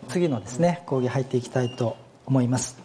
次のですね講義入っていきたいと思います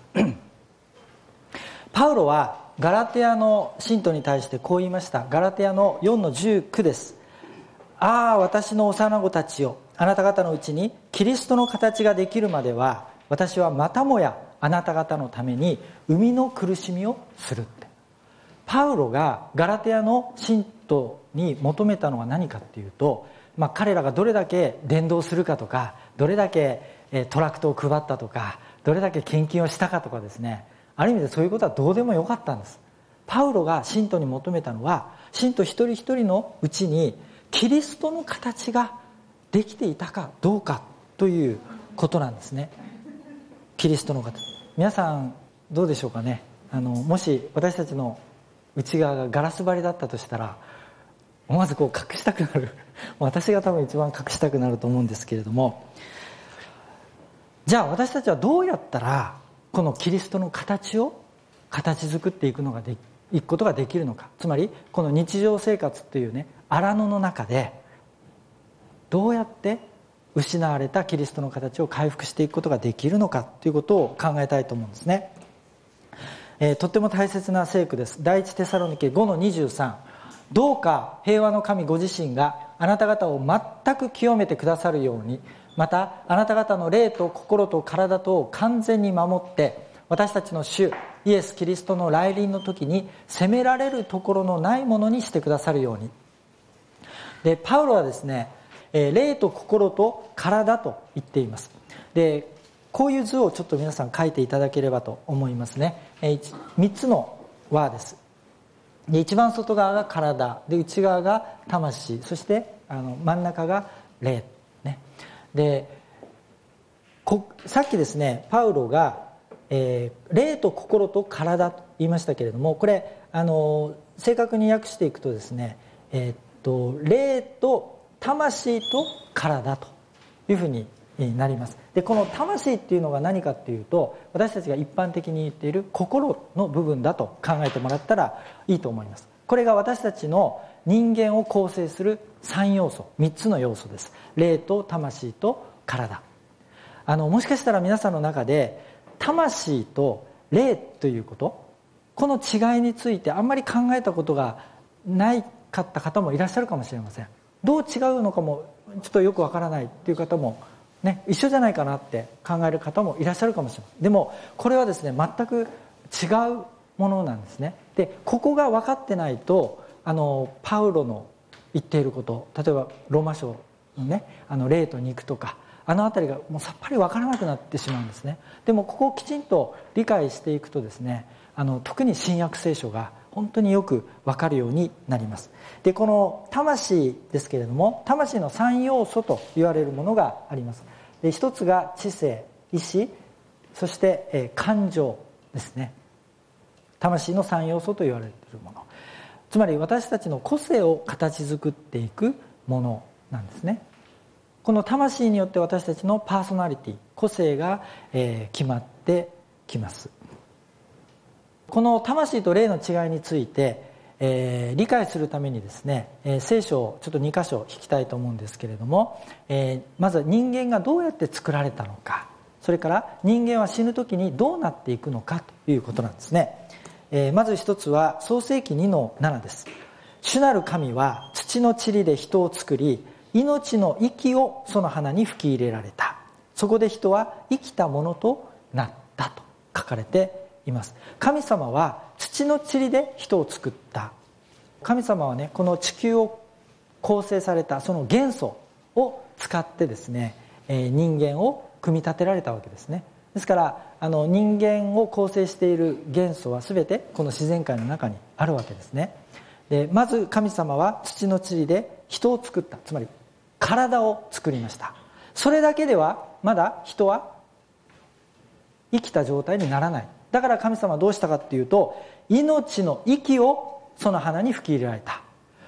パウロはガラテヤの信徒に対してこう言いました。ガラテヤの4の19です。ああ、私の幼子たちよ、あなた方のうちにキリストの形ができるまでは、私はまたもやあなた方のために生みの苦しみをするって。パウロがガラテヤの信徒に求めたのは何かっていうと、彼らがどれだけ伝道するかとか、どれだけトラクトを配ったとか、どれだけ献金をしたかとかですね、ある意味でそういうことはどうでもよかったんです。パウロが信徒に求めたのは、信徒一人一人のうちにキリストの形ができていたかどうかということなんですね。キリストの形。皆さんどうでしょうかね。もし私たちの内側がガラス張りだったとしたら、思わずこう隠したくなる私が多分一番隠したくなると思うんですけれども、じゃあ私たちはどうやったらこのキリストの形を形作っていくことができるのか。つまりこの日常生活っていうね荒野の中でどうやって失われたキリストの形を回復していくことができるのかということを考えたいと思うんですね。とっても大切な聖句です。第一テサロニケ5の23。どうか平和の神ご自身があなた方を全く清めてくださるように、またあなた方の霊と心と体とを完全に守って、私たちの主イエス・キリストの来臨の時に責められるところのないものにしてくださるように。でパウロはですね、霊と心と体と言っています。でこういう図をちょっと皆さん書いていただければと思いますね。3つの輪です。で一番外側が体で、内側が魂、そして真ん中が霊、ね、でさっきですねパウロが、霊と心と体と言いましたけれども、これ正確に訳していくとですね、霊と魂と体というふうになります。でこの魂っていうのが何かっていうと、私たちが一般的に言っている心の部分だと考えてもらったらいいと思います。これが私たちの人間を構成する3要素、3つの要素です。霊と魂と体。もしかしたら皆さんの中で魂と霊ということ、この違いについてあんまり考えたことがないかった方もいらっしゃるかもしれません。どう違うのかもちょっとよくわからないっていう方もね、一緒じゃないかなって考える方もいらっしゃるかもしれません。でもこれはですね全く違うものなんですね。でここが分かってないとパウロの言っていること、例えばローマ書のね霊と肉とかあたりがもうさっぱり分からなくなってしまうんですね。でもここをきちんと理解していくとですね、特に新約聖書が本当によく分かるようになります。でこの魂ですけれども、魂の3要素と言われるものがあります。で一つが知性、意志、そして、感情ですね。魂の3要素と言われているもの、つまり私たちの個性を形作っていくものなんですね。この魂によって私たちのパーソナリティ、個性が、決まってきます。この魂と霊の違いについて、理解するためにですね、聖書をちょっと2箇所引きたいと思うんですけれども、まずは人間がどうやって作られたのか、それから人間は死ぬ時にどうなっていくのかということなんですね。まず一つは創世記2の7です。主なる神は土の塵で人を作り、命の息をその花に吹き入れられた。そこで人は生きたものとなったと書かれています。神様は土の塵で人を作った。神様はね、この地球を構成されたその元素を使ってですね、人間を組み立てられたわけですね。ですから人間を構成している元素は全てこの自然界の中にあるわけですね。でまず神様は土の塵で人を作った。つまり体を作りました。それだけではまだ人は生きた状態にならない。だから神様はどうしたかっていうと、命の息をその花に吹き入れられた。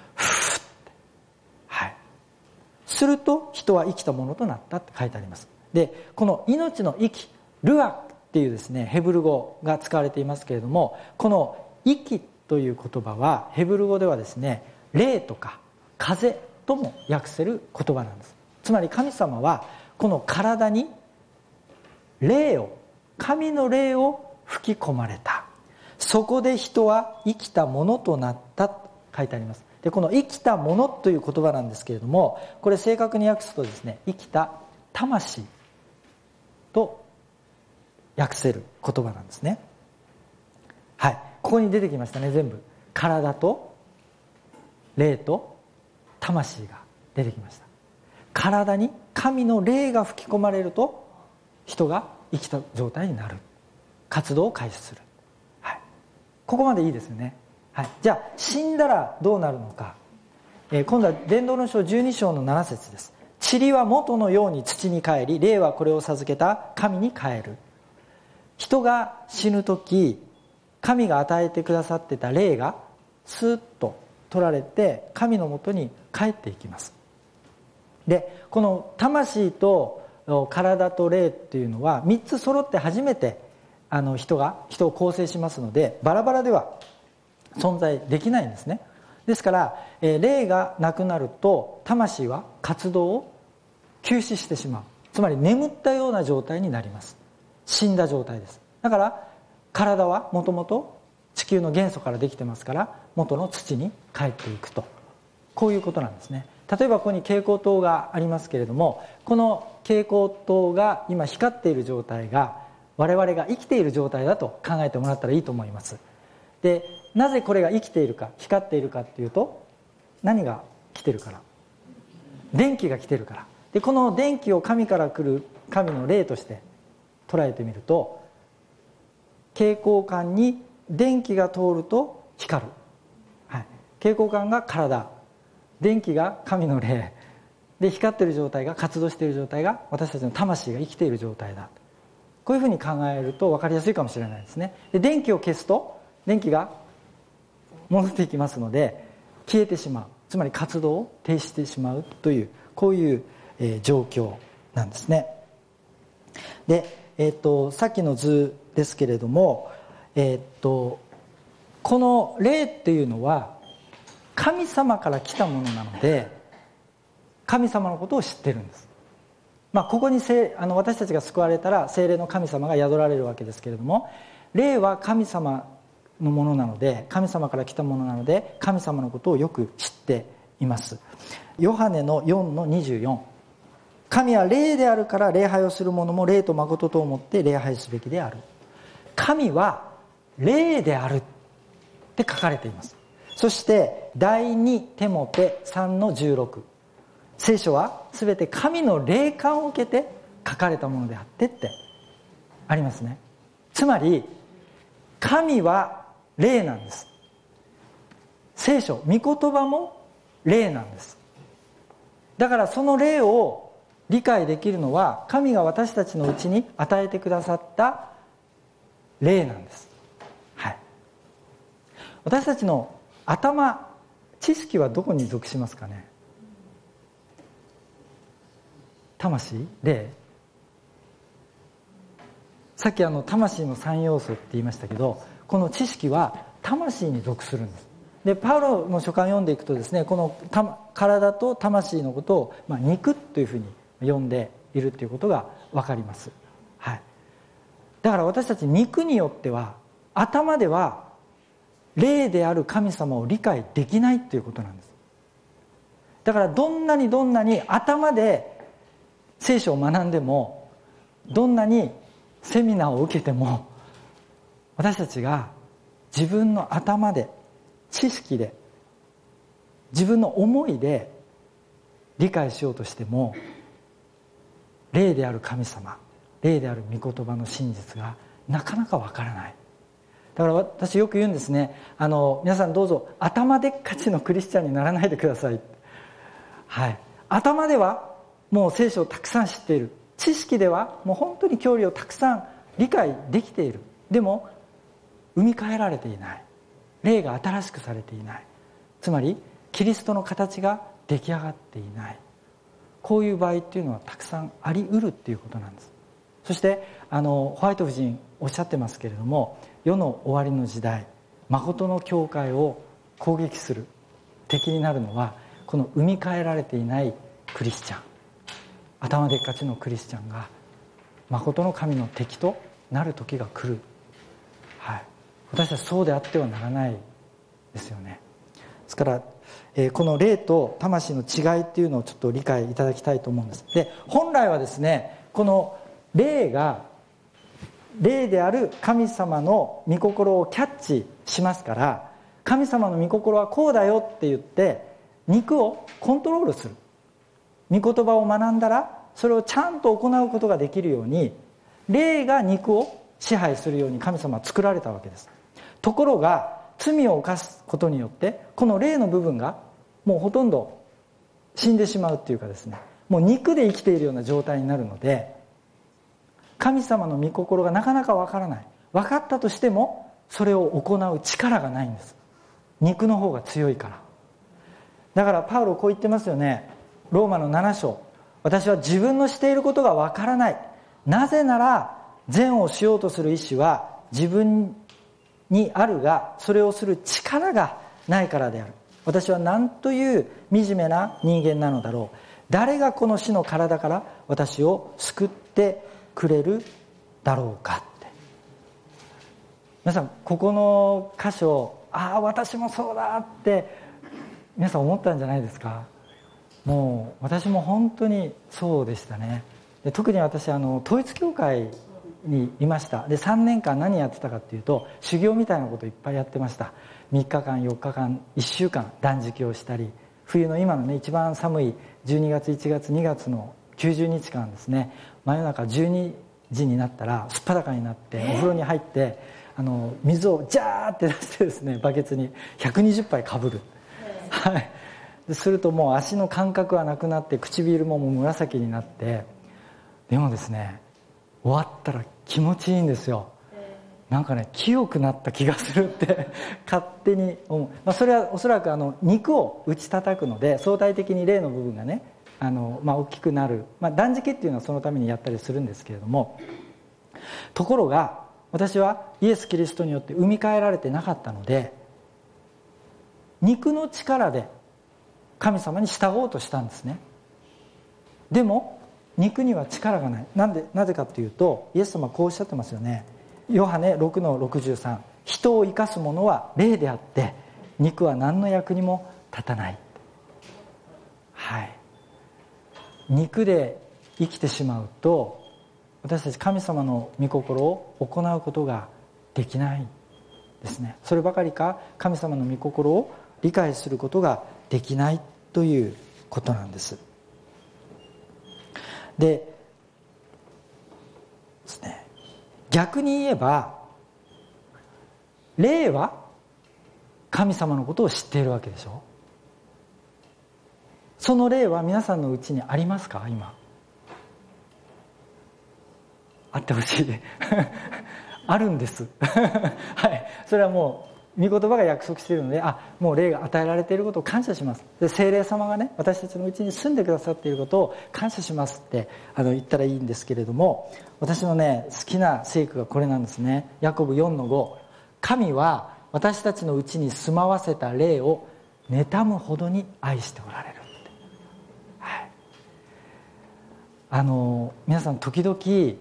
はい。すると人は生きたものとなったって書いてあります。でこの命の息、ルアっていうですねヘブル語が使われていますけれども、この息という言葉はヘブル語ではですね、霊とか風とも訳せる言葉なんです。つまり神様はこの体に霊を、神の霊を吹き込まれた。そこで人は生きたものとなったと書いてあります。で、この生きたものという言葉なんですけれども、これ正確に訳すとですね、生きた魂と訳せる言葉なんですね。はい、ここに出てきましたね。全部体と霊と魂が出てきました。体に神の霊が吹き込まれると人が生きた状態になる、活動を開始する、はい、ここまでいいですよね。はい、じゃあ死んだらどうなるのか、今度は伝道の書12章の7節です。塵は元のように土に帰り、霊はこれを授けた神に帰る。人が死ぬとき、神が与えてくださってた霊がスーッと取られて神のもとに帰っていきます。で、この魂と体と霊っていうのは3つ揃って初めて人を構成しますので、バラバラでは存在できないんですね。ですから、霊がなくなると魂は活動を休止してしまう。つまり眠ったような状態になります。死んだ状態です。だから体はもともと地球の元素からできてますから、元の土に帰っていくと、こういうことなんですね。例えばここに蛍光灯がありますけれども、この蛍光灯が今光っている状態が我々が生きている状態だと考えてもらったらいいと思います。で、なぜこれが生きているか、光っているかっていうと、何が来てるから、電気が来てるから。で、この電気を神から来る神の霊として捉えてみると、蛍光管に電気が通ると光る、はい、蛍光管が体、電気が神の霊で、光っている状態が、活動している状態が私たちの魂が生きている状態だ。こういうふうに考えると分かりやすいかもしれないですね。で、電気を消すと電気が戻っていきますので消えてしまう、つまり活動を停止してしまうという、こういう、状況なんですね。で、さっきの図ですけれども、この霊っていうのは神様から来たものなので、神様のことを知ってるんです。ここに私たちが救われたら聖霊の神様が宿られるわけですけれども、霊は神様のものなので、神様から来たものなので、神様のことをよく知っています。ヨハネの4の24、神は霊であるから礼拝をする者も霊と誠と思って礼拝すべきである。神は霊であるって書かれています。そして第2テモテ3の16、聖書は全て神の霊感を受けて書かれたものであってってありますね。つまり神は霊なんです。聖書、御言葉も霊なんです。だからその霊を理解できるのは神が私たちのうちに与えてくださった霊なんです。はい。私たちの頭、知識はどこに属しますかね。魂、霊。さっき魂の3要素って言いましたけど、この知識は魂に属するんです。で、パウロの書簡を読んでいくとですね、この体と魂のことを、肉というふうに呼んでいるということが分かります。はい。だから私たち肉によっては、頭では霊である神様を理解できないということなんです。だからどんなに頭で聖書を学んでも、どんなにセミナーを受けても、私たちが自分の頭で、知識で、自分の思いで理解しようとしても、霊である神様、霊である御言葉の真実がなかなかわからない。だから私よく言うんですね。皆さんどうぞ頭でっかちのクリスチャンにならないでください。はい。頭ではもう聖書をたくさん知っている。知識ではもう本当に教理をたくさん理解できている。でも生み変えられていない。霊が新しくされていない。つまりキリストの形が出来上がっていない。こういう場合っていうのはたくさんあり得るっていうことなんです。そしてホワイト夫人おっしゃってますけれども、世の終わりの時代、誠の教会を攻撃する敵になるのは、この生み変えられていないクリスチャン、頭でっかちのクリスチャンが誠の神の敵となる時が来る、私たちそうであってはならないですよね。ですから、この霊と魂の違いっていうのをちょっと理解いただきたいと思うんです。で、本来はですね、この霊が霊である神様の御心をキャッチしますから、神様の御心はこうだよって言って肉をコントロールする、御言葉を学んだらそれをちゃんと行うことができるように、霊が肉を支配するように神様は作られたわけです。ところが罪を犯すことによってこの霊の部分がもうほとんど死んでしまうっていうかですね、もう肉で生きているような状態になるので、神様の御心がなかなかわからない。分かったとしてもそれを行う力がないんです。肉の方が強いから。だからパウロこう言ってますよね。ローマの7章、私は自分のしていることがわからない。なぜなら善をしようとする意志は自分にあるが、それをする力がないからである。私は何という惨めな人間なのだろう。誰がこの死の体から私を救ってくれるだろうかって。皆さんここの箇所、私もそうだって皆さん思ったんじゃないですか。もう私も本当にそうでしたね。で、特に私統一教会にいました。で、3年間何やってたかっていうと、修行みたいなこといっぱいやってました。3日間4日間1週間断食をしたり、冬の今のね一番寒い12月1月2月の90日間ですね、真夜中12時になったらすっぱだかになってお風呂に入って水をジャーって出してですね、バケツに120杯かぶる、するともう足の感覚はなくなって唇ももう紫になって、でもですね終わったら気持ちいいんですよ。なんかね、清くなった気がするって勝手に思う。それはおそらく肉を打ち叩くので相対的に霊の部分がね大きくなる、断食っていうのはそのためにやったりするんですけれども、ところが私はイエス・キリストによって生み変えられてなかったので、肉の力で神様に従おうとしたんですね。でも肉には力がない。なぜかというと、イエス様はこうおっしゃってますよね。ヨハネ 6-63、人を生かすものは霊であって肉は何の役にも立たない。肉で生きてしまうと私たち神様の御心を行うことができないですね。そればかりか神様の御心を理解することができないということなんです。ですね、逆に言えば霊は神様のことを知っているわけでしょ。その霊は皆さんのうちにありますか？今あってほしいあるんですそれはもう御言葉が約束しているので、もう霊が与えられていることを感謝します。で、聖霊様がね私たちのうちに住んでくださっていることを感謝しますって言ったらいいんですけれども、私のね好きな聖句がこれなんですね。ヤコブ 4-5、 神は私たちのうちに住まわせた霊を妬むほどに愛しておられるって、皆さん時々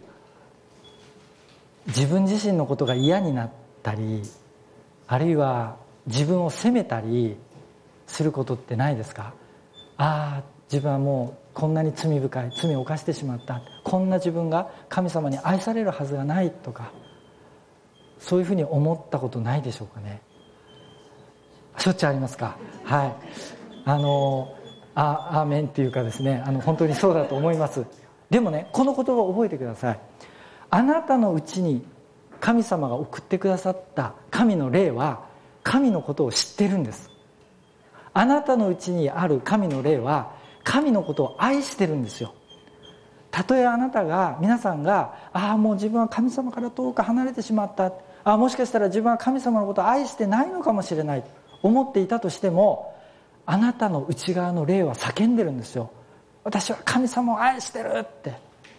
自分自身のことが嫌になったり、あるいは自分を責めたりすることってないですか？自分はもうこんなに罪深い罪を犯してしまった、こんな自分が神様に愛されるはずがないとか、そういうふうに思ったことないでしょうかね。しょっちゅうありますか？アーメンっていうかですね、本当にそうだと思います。でもね、この言葉を覚えてください。あなたのうちに神様が送ってくださった神の霊は神のことを知ってるんです。あなたのうちにある神の霊は神のことを愛してるんですよ。たとえ皆さんがもう自分は神様から遠く離れてしまった、もしかしたら自分は神様のことを愛してないのかもしれないと思っていたとしても、あなたの内側の霊は叫んでるんですよ。私は神様を愛してるって。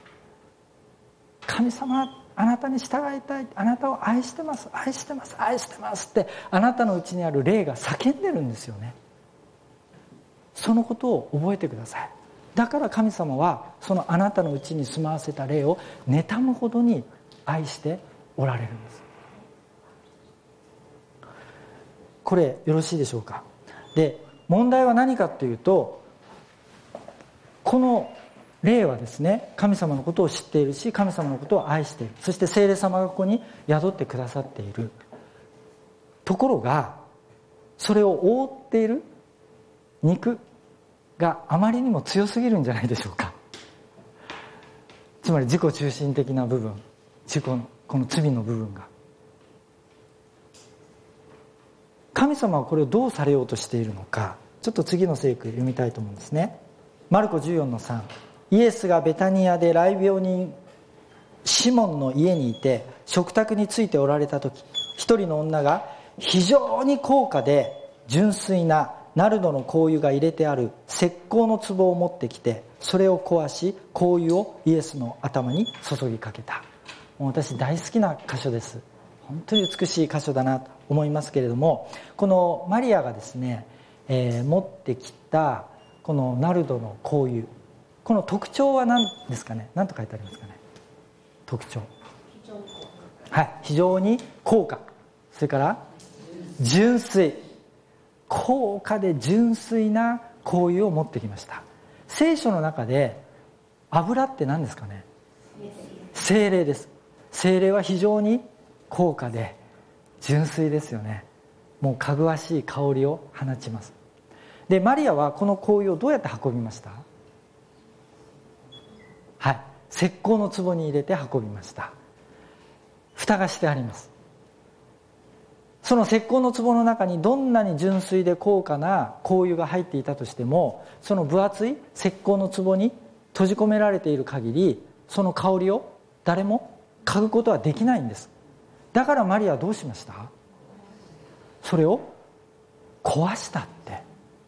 神様、あなたに従いたい、あなたを愛してます、愛してます、愛してますってあなたのうちにある霊が叫んでるんですよね。そのことを覚えてください。 だから神様はそのあなたのうちに住まわせた霊を妬むほどに愛しておられるんです。これよろしいでしょうか。で、問題は何かというと、この霊はですね、神様のことを知っているし、神様のことを愛している、そして聖霊様がここに宿ってくださっている。ところがそれを覆っている肉があまりにも強すぎるんじゃないでしょうか。つまり自己中心的な部分、この罪の部分が、神様はこれをどうされようとしているのか、ちょっと次の聖句読みたいと思うんですね。マルコ 14-3、イエスがベタニアで癩病人シモンの家にいて食卓についておられた時、一人の女が非常に高価で純粋なナルドの香油が入れてある石膏の壺を持ってきて、それを壊し香油をイエスの頭に注ぎかけた。もう私大好きな箇所です。本当に美しい箇所だなと思いますけれども、このマリアがですね、持ってきたこのナルドの香油、この特徴は何ですかね。何と書いてありますかね。特徴、はい、非常に高価、それから純粋、高価で純粋な香油を持ってきました。聖書の中で油って何ですかね。聖霊です。聖霊は非常に高価で純粋ですよね。もうかぐわしい香りを放ちます。で、マリアはこの香油をどうやって運びました？はい、石膏の壺に入れて運びました。蓋がしてあります。その石膏の壺の中にどんなに純粋で高価な香油が入っていたとしても、その分厚い石膏の壺に閉じ込められている限り、その香りを誰も嗅ぐことはできないんです。だからマリアはどうしました？それを壊したって。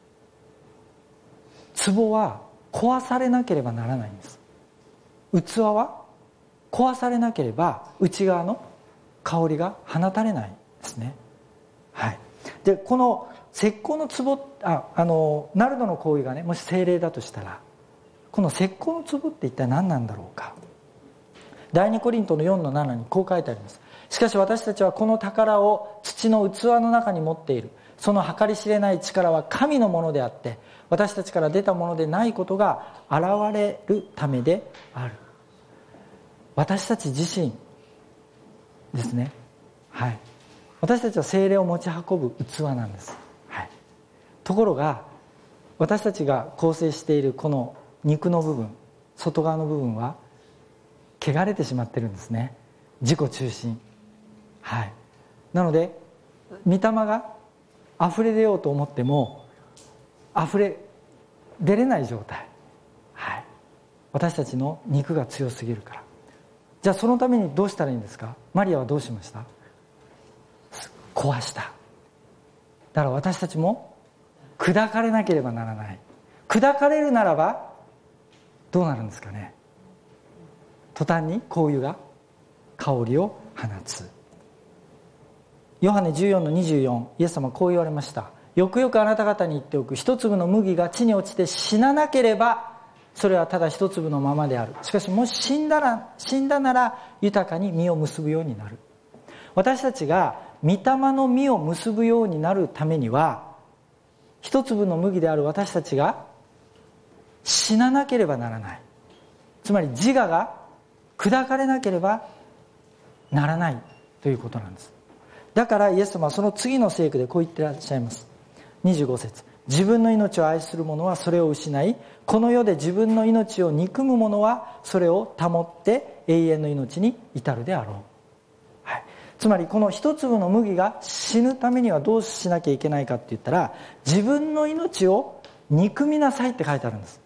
壺は壊されなければならないんです。器は壊されなければ内側の香りが放たれないんですね。はい。で、この石膏の壺、ナルドの香油がね、もし聖霊だとしたら、この石膏の壺って一体何なんだろうか。第2コリントの 4-7 にこう書いてあります。しかし私たちはこの宝を土の器の中に持っている。その計り知れない力は神のものであって、私たちから出たものでないことが現れるためである。私たち自身ですね。はい。私たちは聖霊を持ち運ぶ器なんです。はい。ところが私たちが構成しているこの肉の部分、外側の部分は汚れてしまってるんですね。自己中心。はい。なので御霊が溢れ出ようと思っても溢れ出れない状態。はい。私たちの肉が強すぎるから。じゃあそのためにどうしたらいいんですか。マリアはどうしました？壊した。だから私たちも砕かれなければならない。砕かれるならばどうなるんですかね。途端に香油が香りを放つ。ヨハネ 14-24、イエス様はこう言われました。よくよくあなた方に言っておく。一粒の麦が地に落ちて死ななければそれはただ一粒のままである。しかしもし死んだなら豊かに実を結ぶようになる。私たちが御霊の実を結ぶようになるためには、一粒の麦である私たちが死ななければならない。つまり自我が砕かれなければならないということなんです。だからイエス様はその次の聖句でこう言ってらっしゃいます。25節、自分の命を愛する者はそれを失い、この世で自分の命を憎む者はそれを保って永遠の命に至るであろう。はい。つまりこの一粒の麦が死ぬためにはどうしなきゃいけないかって言ったら、自分の命を憎みなさいって書いてあるんです。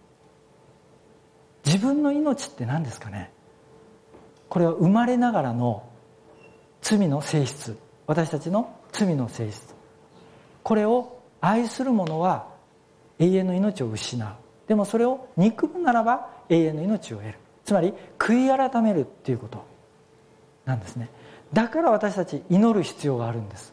自分の命って何ですかね。これは生まれながらの罪の性質、私たちの罪の性質、これを愛する者は永遠の命を失う。でもそれを憎むならば永遠の命を得る。つまり悔い改めるっていうことなんですね。だから私たち祈る必要があるんです。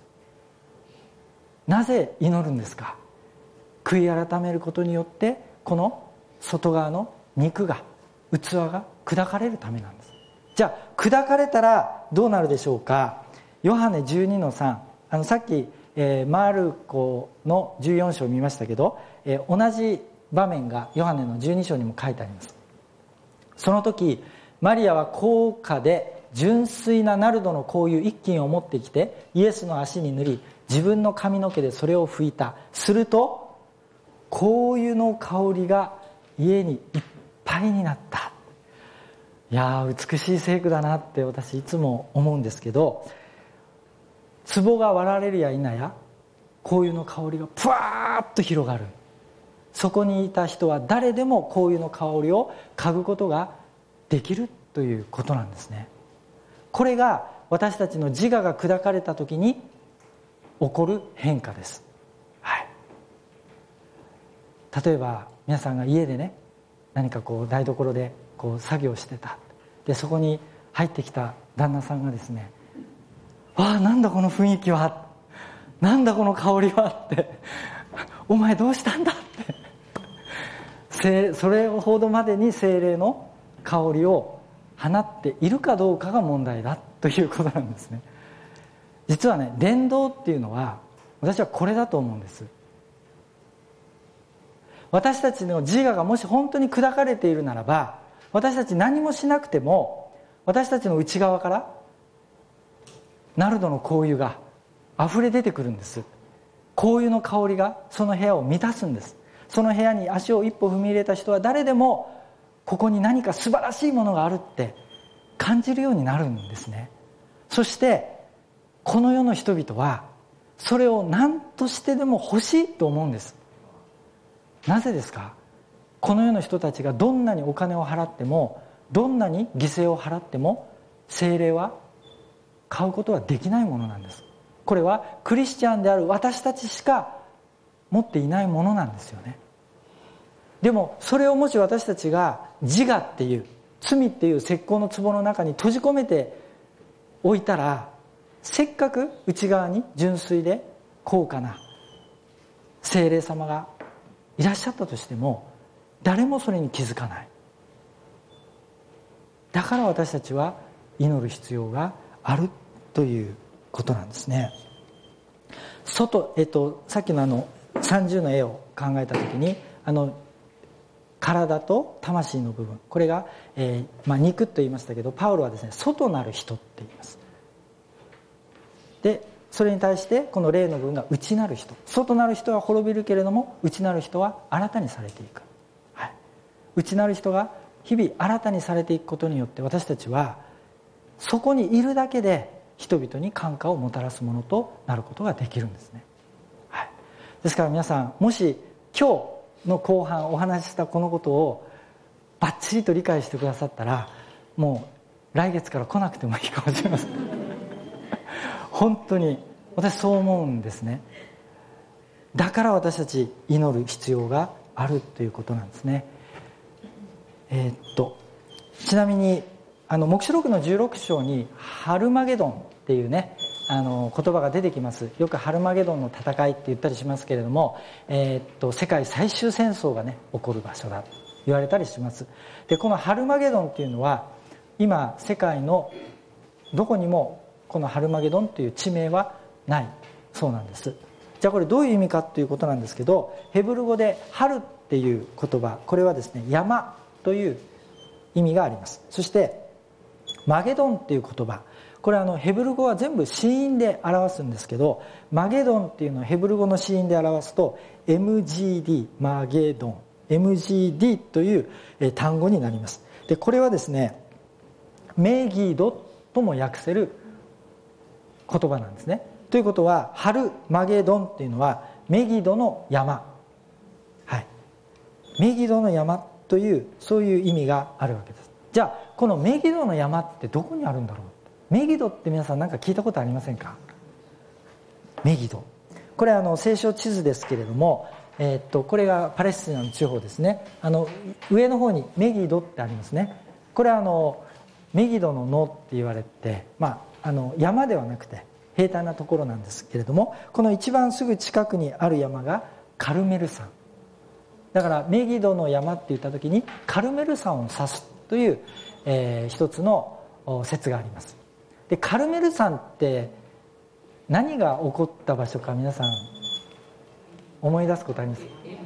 なぜ祈るんですか。悔い改めることによってこの外側の肉が、器が砕かれるためなんです。じゃあ砕かれたらどうなるでしょうか。ヨハネ12の3、さっき、マルコの14章を見ましたけど、同じ場面がヨハネの12章にも書いてあります。その時マリアは高価で純粋なナルドの香油一斤を持ってきて、イエスの足に塗り、自分の髪の毛でそれを拭いた。すると香油の香りが家にいっぱいになった。いやー、美しい聖句だなって私いつも思うんですけど、壺が割られるや否や香油の香りがぷわーっと広がる。そこにいた人は誰でも香油の香りを嗅ぐことができるということなんですね。これが私たちの自我が砕かれた時に起こる変化です、はい、例えば皆さんが家でね、何かこう台所でこう作業してた。でそこに入ってきた旦那さんがですね、わあ、なんだこの雰囲気は、なんだこの香りはってお前どうしたんだってそれほどまでに聖霊の香りを放っているかどうかが問題だということなんですね。実はね、伝道っていうのは私はこれだと思うんです。私たちの自我がもし本当に砕かれているならば、私たち何もしなくても私たちの内側からナルドの香油が溢れ出てくるんです。香油の香りがその部屋を満たすんです。その部屋に足を一歩踏み入れた人は誰でもここに何か素晴らしいものがあるって感じるようになるんですね。そしてこの世の人々はそれを何としてでも欲しいと思うんです。なぜですか。この世の人たちがどんなにお金を払っても、どんなに犠牲を払っても、聖霊は買うことはできないものなんです。これはクリスチャンである私たちしか持っていないものなんですよね。でもそれをもし私たちが自我っていう、罪っていう石膏の壺の中に閉じ込めておいたら、せっかく内側に純粋で高価な聖霊様がいらっしゃったとしても、誰もそれに気づかない。だから私たちは祈る必要があるということなんですね。さっきの30の絵を考えたときに、体と魂の部分、これが、肉と言いましたけど、パウロはですね、外なる人って言います。でそれに対してこの霊の部分が内なる人。外なる人は滅びるけれども、内なる人は新たにされていく、はい、内なる人が日々新たにされていくことによって、私たちはそこにいるだけで人々に感化をもたらすものとなることができるんですね、はい、ですから皆さん、もし今日の後半お話ししたこのことをバッチリと理解してくださったら、もう来月から来なくてもいいかもしれません本当に私そう思うんですね。だから私たち祈る必要があるということなんですね。ちなみに黙示録の16章にハルマゲドンっていうね言葉が出てきます。よくハルマゲドンの戦いって言ったりしますけれども、世界最終戦争がね起こる場所だと言われたりします。でこのハルマゲドンっていうのは今世界のどこにもこのハルマゲドンという地名はないそうなんです。じゃあこれどういう意味かということなんですけど、ヘブル語でハルっていう言葉、これはですね、山という意味があります。そしてマゲドンっていう言葉、これはヘブル語は全部子音で表すんですけど、マゲドンっていうのをヘブル語の子音で表すと MGD、マゲドン MGD という単語になります。でこれはですね、メギドとも訳せる言葉なんですね。ということはハルマゲドンっていうのはメギドの山、はい、メギドの山というそういう意味があるわけです。じゃあこのメギドの山ってどこにあるんだろう。メギドって皆さん何か聞いたことありませんか。メギド、これは聖書地図ですけれども、これがパレスチナの地方ですね。上の方にメギドってありますね。これはメギドの野って言われて、山ではなくて平坦なところなんですけれども、この一番すぐ近くにある山がカルメル山、 だからメギドの山って言った時にカルメル山を指すという、一つの説があります。でカルメル山って何が起こった場所か皆さん思い出すことあります？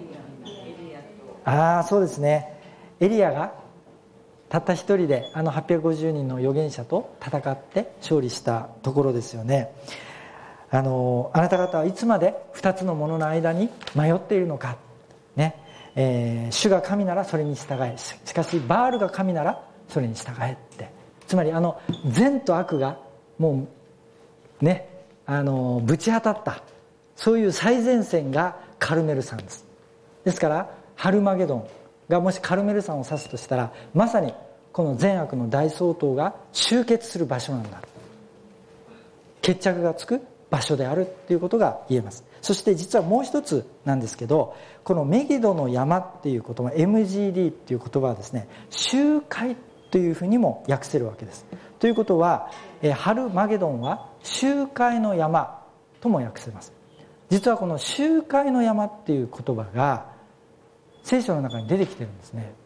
そうですね。エリアがたった一人で850人の預言者と戦って勝利したところですよね。あなた方はいつまで二つのものの間に迷っているのか、ね主が神ならそれに従え、しかしバールが神ならそれに従えって、つまり善と悪がもうねぶち当たった、そういう最前線がカルメル山です。ですからハルマゲドンがもしカルメル山を指すとしたら、まさにこの善悪の大総統が集結する場所なんだ、決着がつく場所であるということが言えます。そして実はもう一つなんですけど、このメギドの山っていう言葉、 MGD っていう言葉はですね、集会というふうにも訳せるわけです。ということはハルマゲドンは集会の山とも訳せます。実はこの集会の山っていう言葉が聖書の中に出てきてるんですね。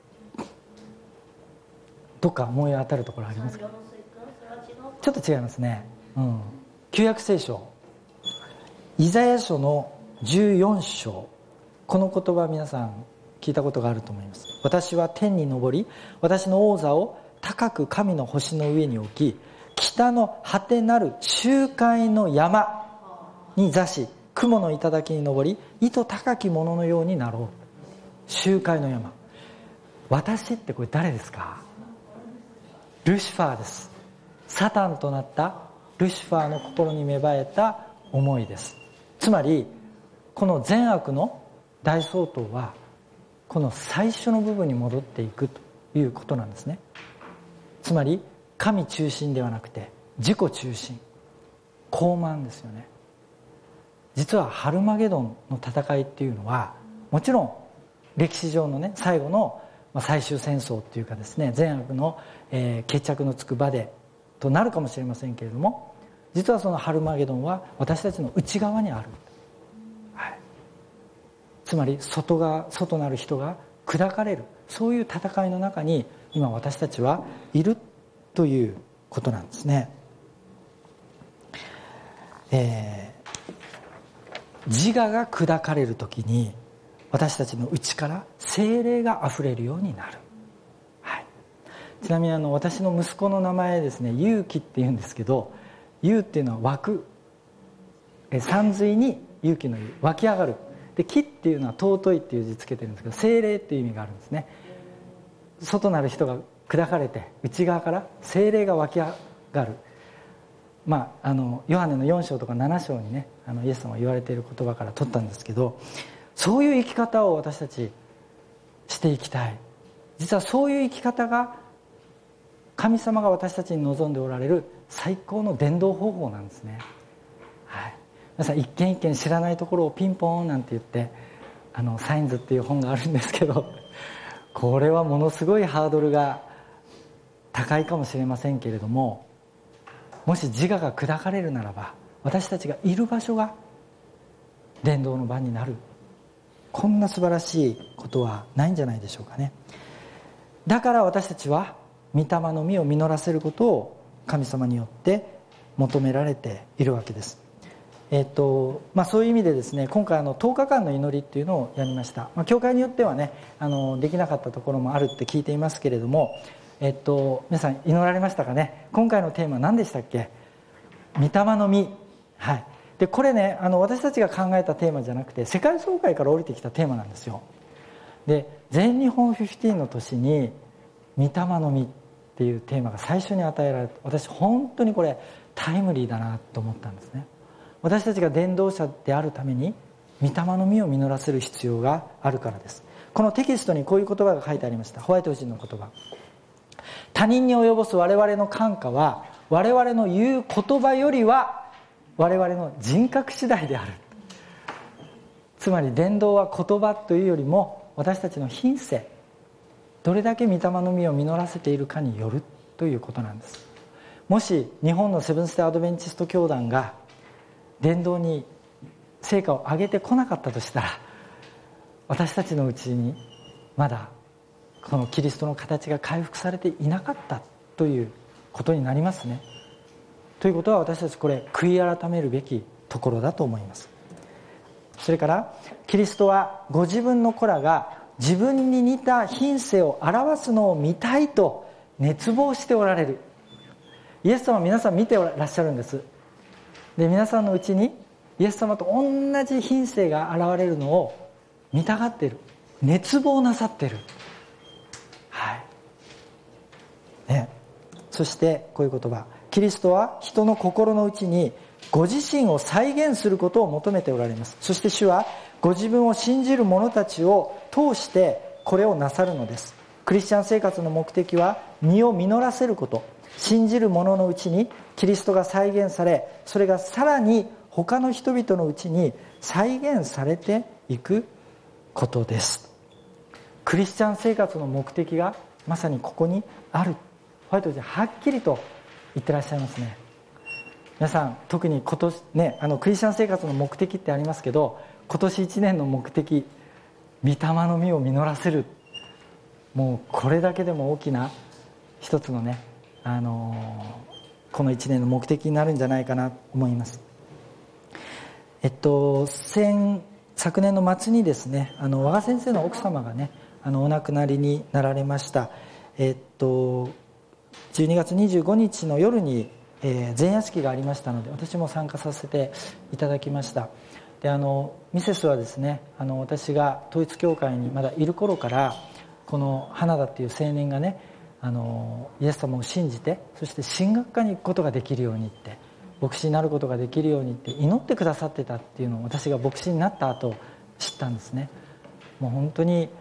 どっか思い当たるところありますか？ちょっと違いますね。旧約聖書イザヤ書の14章、この言葉皆さん聞いたことがあると思います。私は天に昇り、私の王座を高く神の星の上に置き、北の果てなる集会の山に座し、雲の頂に登り、意図高き者のようになろう。集会の山、私ってこれ誰ですか？ルシファーです。サタンとなったルシファーの心に芽生えた思いです。つまりこの善悪の大総統はこの最初の部分に戻っていくということなんですね。つまり神中心ではなくて自己中心、傲慢ですよね。実はハルマゲドンの戦いっていうのは、もちろん歴史上のね最後の最終戦争っていうかですね、善悪の決着のつく場でとなるかもしれませんけれども、実はそのハルマゲドンは私たちの内側にある、つまり外なる人が砕かれる、そういう戦いの中に今私たちはいるということなんですね。自我が砕かれるときに私たちの内から聖霊があふれるようになる、ちなみに私の息子の名前ですね、勇気っていうんですけど、勇っていうのは湧く、山水に勇気の勇、湧き上がる。で気っていうのは尊いっていう字つけてるんですけど、聖霊っていう意味があるんですね。外なる人が砕かれて内側から聖霊が湧き上がる。ヨハネの4章とか7章にねイエス様が言われている言葉から取ったんですけど、そういう生き方を私たちしていきたい。実はそういう生き方が神様が私たちに望んでおられる最高の伝道方法なんですね。皆さん一軒一軒知らないところをピンポンなんて言ってサインズっていう本があるんですけど、これはものすごいハードルが高いかもしれませんけれども、もし自我が砕かれるならば私たちがいる場所が伝道の場になる、こんな素晴らしいことはないんじゃないでしょうかね。だから私たちは御霊の実を実らせることを神様によって求められているわけです。そういう意味でですね、今回10日間の祈りっていうのをやりました。教会によってはねできなかったところもあるって聞いていますけれども、皆さん祈られましたかね。今回のテーマ何でしたっけ？御霊の実。でこれね私たちが考えたテーマじゃなくて世界総会から降りてきたテーマなんですよ。で全日本15の年に御霊の実っていうテーマが最初に与えられて、私本当にこれタイムリーだなと思ったんですね。私たちが伝道者であるために御霊の実を実らせる必要があるからです。このテキストにこういう言葉が書いてありました。ホワイト人の言葉、他人に及ぼす我々の感化は我々の言う言葉よりは我々の人格次第である。つまり伝道は言葉というよりも私たちの品性、どれだけ御霊の実を実らせているかによるということなんです。もし日本のセブンステアドベンチスト教団が伝道に成果を上げてこなかったとしたら、 私たちのうちにまだこのキリストの形が回復されていなかったということになりますね。ということは私たちこれ悔い改めるべきところだと思います。それからキリストはご自分の子らが自分に似た品性を表すのを見たいと熱望しておられる。イエス様は皆さん見てらっしゃるんです。で、皆さんのうちにイエス様と同じ品性が現れるのを見たがっている、熱望なさっている。はいね、そしてこういう言葉、キリストは人の心の内にご自身を再現することを求めておられます。そして主はご自分を信じる者たちを通してこれをなさるのです。クリスチャン生活の目的は実を実らせること、信じる者のうちにキリストが再現され、それがさらに他の人々のうちに再現されていくことです。クリスチャン生活の目的がまさにここにある。ホワイトではっきりと言ってらっしゃいますね。皆さん特に今年ね、クリスチャン生活の目的ってありますけど、今年1年の目的、御霊の実を実らせる、もうこれだけでも大きな一つのね、この1年の目的になるんじゃないかなと思います。昨年の末にですね、和賀先生の奥様がね、お亡くなりになられました。12月25日の夜に、前夜式がありましたので、私も参加させていただきました。で、ミセスはですね、私が統一教会にまだいる頃から、この花田っていう青年がね、イエス様を信じて、そして神学科に行くことができるようにって、牧師になることができるようにって祈ってくださってたっていうのを私が牧師になった後知ったんですね。もう本当に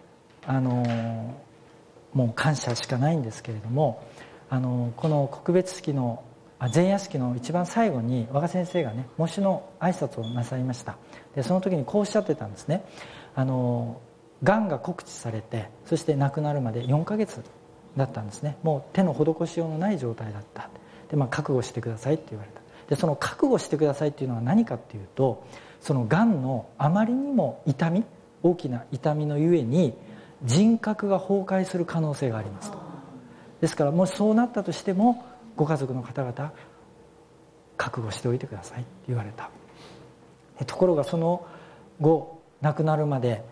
もう感謝しかないんですけれども、この告別式の前夜式の一番最後に和賀先生がね、喪主の挨拶をなさいました。で、その時にこうおっしゃってたんですね。がんが告知されて、そして亡くなるまで4ヶ月だったんですね。もう手の施しようのない状態だった。で、覚悟してくださいって言われた。で、その覚悟してくださいっていうのは何かっていうと、そのがんのあまりにも痛み、大きな痛みのゆえに人格が崩壊する可能性がありますと。ですからもしそうなったとしても、ご家族の方々覚悟しておいてくださいって言われた。ところがその後亡くなるまで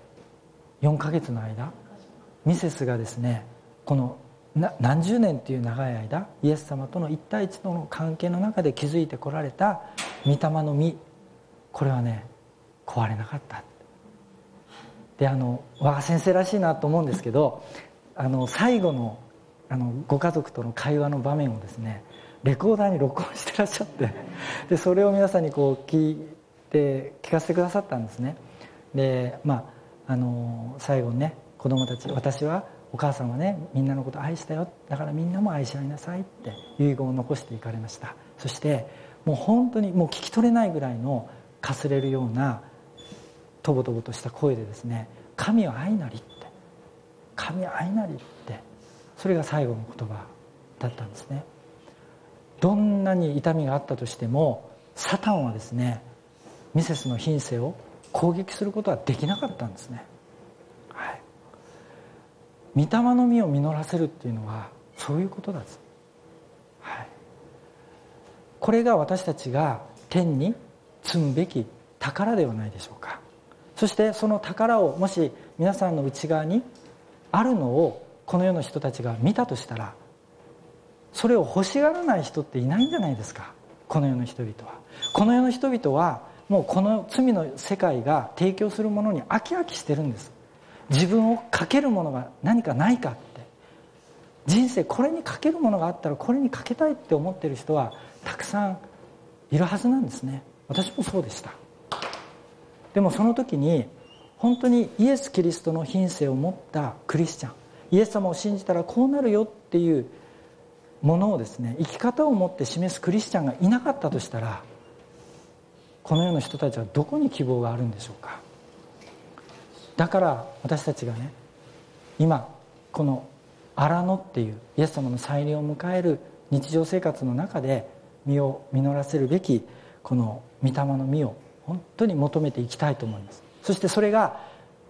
4ヶ月の間、ミセスがですね、この何十年っていう長い間イエス様との一対一との関係の中で築いてこられた御霊の実、これはね、壊れなかった。で、和賀先生らしいなと思うんですけど、最後のご家族との会話の場面をですね、レコーダーに録音してらっしゃって、でそれを皆さんにこう聞かせてくださったんですね。で、最後にね、子供たち、私はお母さんはね、みんなのことを愛したよ、だからみんなも愛し合いなさいって遺言を残していかれました。そしてもう本当にもう聞き取れないぐらいのかすれるようなとぼとぼとした声でですね、神は愛なりって、神は愛なりって、それが最後の言葉だったんですね。どんなに痛みがあったとしても、サタンはですね、ミセスの品性を攻撃することはできなかったんですね。はい。御霊の実を実らせるっていうのはそういうことだ。はい。これが私たちが天に積むべき宝ではないでしょうか。そしてその宝をもし皆さんの内側にあるのをこの世の人たちが見たとしたら、それを欲しがらない人っていないんじゃないですか。この世の人々は。この世の人々はもうこの罪の世界が提供するものに飽き飽きしてるんです。自分をかけるものが何かないかって、人生これにかけるものがあったらこれにかけたいって思ってる人はたくさんいるはずなんですね。私もそうでした。でもその時に本当にイエス・キリストの品性を持ったクリスチャン、イエス様を信じたらこうなるよっていうものをですね、生き方を持って示すクリスチャンがいなかったとしたら、この世の人たちはどこに希望があるんでしょうか。だから私たちがね、今この荒野っていうイエス様の再臨を迎える日常生活の中で実を実らせるべきこの御霊の実を本当に求めていきたいと思います。そしてそれが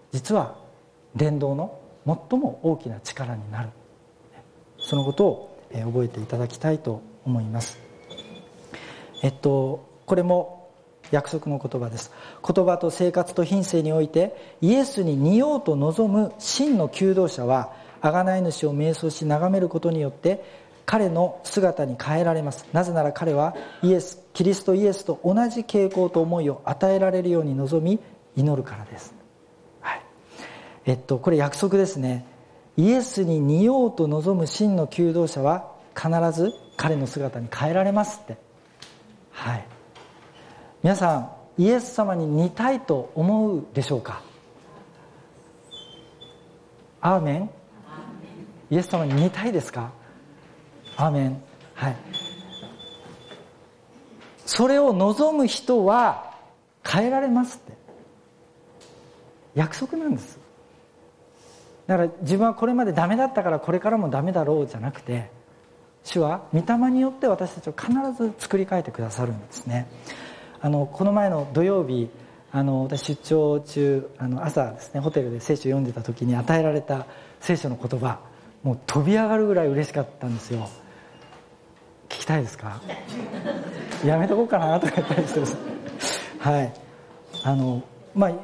実は伝道の最も大きな力になる、そのことを覚えていただきたいと思います。これも約束の言葉です。言葉と生活と品性においてイエスに似ようと望む真の求道者は、贖い主を瞑想し眺めることによって彼の姿に変えられます。なぜなら彼はキリストイエスと同じ傾向と思いを与えられるように望み祈るからです。はい、これ約束ですね。イエスに似ようと望む真の求道者は必ず彼の姿に変えられますって。はい。皆さん、イエス様に似たいと思うでしょうか？アーメン。イエス様に似たいですか？アーメン。はい。それを望む人は変えられますって。約束なんです。だから自分はこれまでダメだったからこれからもダメだろうじゃなくて、主は御霊によって私たちを必ず作り変えてくださるんですね。この前の土曜日、私出張中朝ですね、ホテルで聖書を読んでた時に与えられた聖書の言葉、もう飛び上がるぐらい嬉しかったんですよ。聞きたいですか？やめとこうかなとか言ったりしてですはい。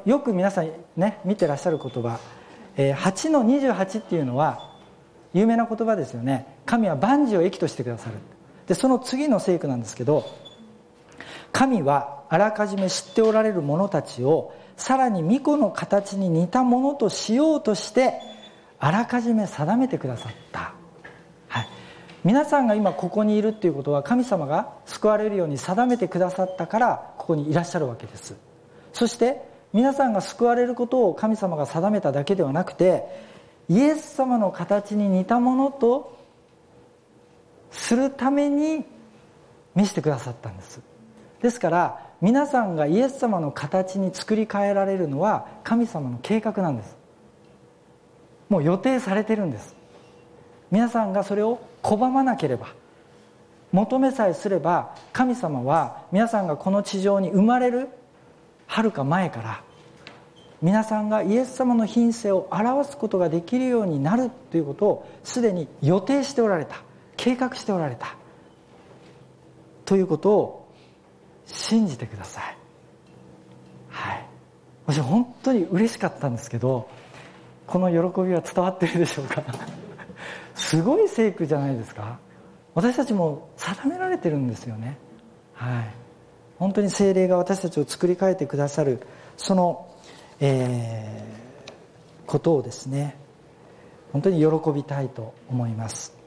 よく皆さんね見てらっしゃる言葉、8の28っていうのは有名な言葉ですよね。神は万事を益としてくださる。でその次の聖句なんですけど、神はあらかじめ知っておられる者たちをさらに御子の形に似たものとしようとしてあらかじめ定めてくださった。はい、皆さんが今ここにいるっていうことは神様が救われるように定めてくださったからここにいらっしゃるわけです。そして皆さんが救われることを神様が定めただけではなくて、イエス様の形に似たものとするために見せてくださったんです。ですから皆さんがイエス様の形に作り変えられるのは神様の計画なんです。もう予定されてるんです。皆さんがそれを拒まなければ、求めさえすれば、神様は皆さんがこの地上に生まれるはるか前から皆さんがイエス様の品性を表すことができるようになるということをすでに予定しておられた、計画しておられたということを信じてください。はい。私本当に嬉しかったんですけど、この喜びは伝わってるでしょうか？すごい聖句じゃないですか。私たちも定められてるんですよね。はい。本当に聖霊が私たちを作り変えてくださるその、ことをですね、本当に喜びたいと思います。